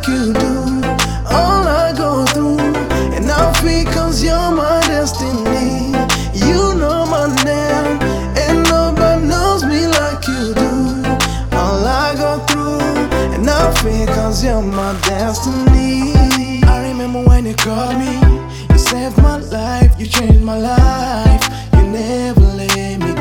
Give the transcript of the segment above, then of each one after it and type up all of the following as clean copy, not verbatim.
like you do. All I go through, and I feel 'cause you're my destiny. You know my name, and nobody knows me like you do. All I go through, and I feel 'cause you're my destiny. I remember when you called me, you saved my life, you changed my life, you never let me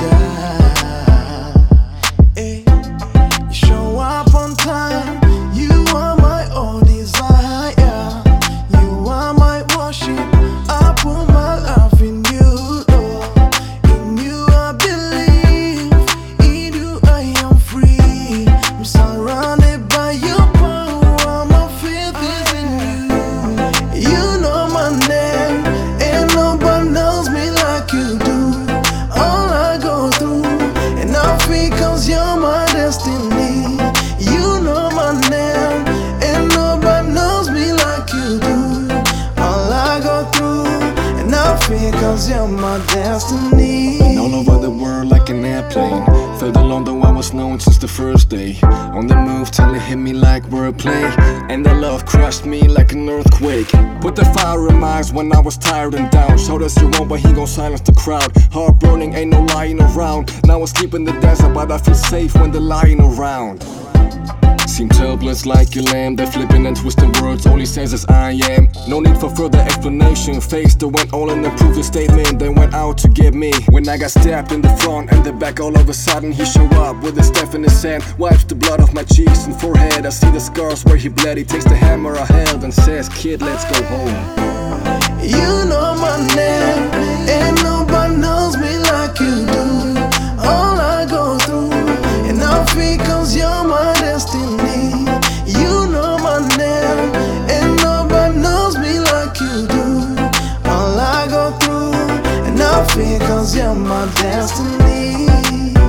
down. Hey, you show up on time, you are my own desire, you are my worship, I put my love in you, Lord. In you I believe, in you I am free. I'm surrounded by your power, my faith is in you. You know my name, and nobody knows me like you do. All I go through, and I feel 'cause you're my destiny. You know my name, and nobody knows me like you do. All I go through, and I feel 'cause you're my destiny. All over the world like an airplane. Felt alone though I was known since the first day. On the move till it hit me like wordplay. And the love crushed me like an earthquake. Put the fire in my eyes when I was tired and down. Showed us you want, but he gon' silence the crowd. Heart burning, ain't no lying around. Now I sleep in the desert, but I feel safe when they're lying around. Seem turbulence like a lamb. They're flipping and twisting words, only says as I am. No need for further explanation. Face the went all in the previous statement. They went out to get me. When I got stabbed in the front and the back, all of a sudden he show up with a staff in his hand. Wipes the blood off my cheeks and forehead. I see the scars where he bled. He takes the hammer I held and says, "Kid, let's go home." You know my name, and nobody knows me like you do. All I go through, and I feel 'cause you're my destiny. You know my name, and nobody knows me like you do. All I go through, and I feel 'cause you're my destiny.